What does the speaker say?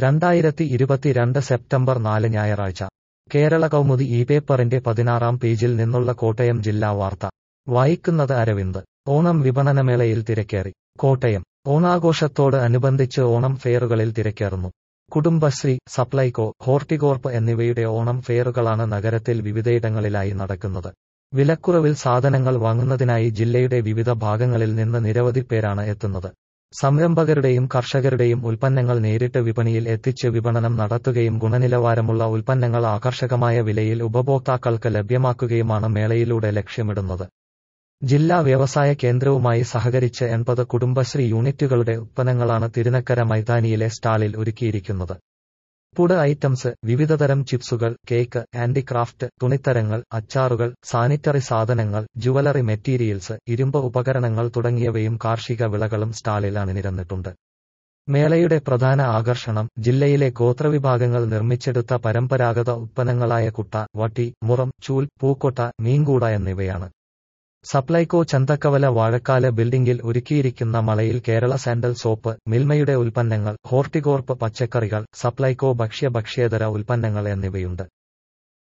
2022 September 4 ഞായറാഴ്ച കേരള കൗമുദി ഈ പേപ്പറിന്റെ 16-ാം പേജിൽ നിന്നുള്ള കോട്ടയം ജില്ലാ വാർത്ത വായിക്കുന്നത് അരവിന്ദ്. ഓണം വിപണനമേളയിൽ തിരക്കേറി. കോട്ടയം. ഓണാഘോഷത്തോട് അനുബന്ധിച്ച് ഓണം ഫെയറുകളിൽ തിരക്കേറുന്നു. കുടുംബശ്രീ, സപ്ലൈകോ, ഹോർട്ടികോർപ്പ് എന്നിവയുടെ ഓണം ഫെയറുകളാണ് നഗരത്തിൽ വിവിധയിടങ്ങളിലായി നടക്കുന്നത്. വിലക്കുറവിൽ സാധനങ്ങൾ വാങ്ങുന്നതിനായി ജില്ലയുടെ വിവിധ ഭാഗങ്ങളിൽ നിന്ന് നിരവധി പേരാണ് എത്തുന്നത്. സംരംഭകരുടെയും കർഷകരുടെയും ഉൽപ്പന്നങ്ങൾ നേരിട്ട് വിപണിയിൽ എത്തിച്ച് വിപണനം നടത്തുകയും ഗുണനിലവാരമുള്ള ഉൽപ്പന്നങ്ങൾ ആകർഷകമായ വിലയിൽ ഉപഭോക്താക്കൾക്ക് ലഭ്യമാക്കുകയുമാണ് മേളയിലൂടെ ലക്ഷ്യമിടുന്നത്. ജില്ലാ വ്യവസായ കേന്ദ്രവുമായി സഹകരിച്ച് 80 കുടുംബശ്രീ യൂണിറ്റുകളുടെ ഉൽപ്പന്നങ്ങളാണ് തിരുനക്കര മൈതാനിയിലെ സ്റ്റാളിൽ ഒരുക്കിയിരിക്കുന്നത്. ഫുഡ് ഐറ്റംസ്, വിവിധതരം ചിപ്സുകൾ, കേക്ക്, ഹാൻഡിക്രാഫ്റ്റ്, തുണിത്തരങ്ങൾ, അച്ചാറുകൾ, സാനിറ്ററി സാധനങ്ങൾ, ജുവലറി മെറ്റീരിയൽസ്, ഇരുമ്പ് ഉപകരണങ്ങൾ തുടങ്ങിയവയും കാർഷിക വിളകളും സ്റ്റാളിൽ അണിനിരന്നിട്ടുണ്ട്. മേളയുടെ പ്രധാന ആകർഷണം ജില്ലയിലെ ഗോത്രവിഭാഗങ്ങൾ നിർമ്മിച്ചെടുത്ത പരമ്പരാഗത ഉൽപ്പന്നങ്ങളായ കുട്ട, വട്ടി, മുറം, ചൂൽ, പൂക്കൊട്ട, മീൻകൂട എന്നിവയാണ്. സപ്ലൈകോ ചന്തക്കവല വാഴക്കാല ബിൽഡിംഗിൽ ഒരുക്കിയിരിക്കുന്ന മളയിൽ കേരള സാൻഡൽ സോപ്പ്, മിൽമയുടെ ഉൽപ്പന്നങ്ങൾ, ഹോർട്ടികോർപ്പ് പച്ചക്കറികൾ, സപ്ലൈകോ ഭക്ഷ്യേതര ഉൽപ്പന്നങ്ങൾ എന്നിവയുണ്ട്.